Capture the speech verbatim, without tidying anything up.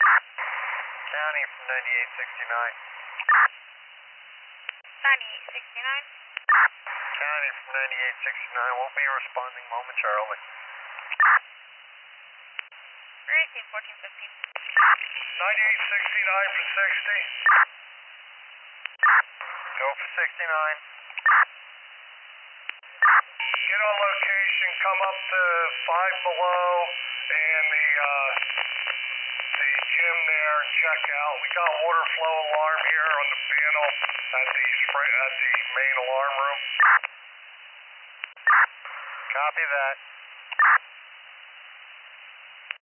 County from ninety-eight sixty-nine. ninety-eight sixty-nine. County from ninety-eight sixty-nine. We'll be responding momentarily. Receive fourteen fifteen. ninety-eight sixty-nine for sixty. Go for sixty-nine. Get on location, come up to Five Below and the uh, the gym there and check out. We got water flow alarm here on the panel at the spray at the main alarm room. Copy that.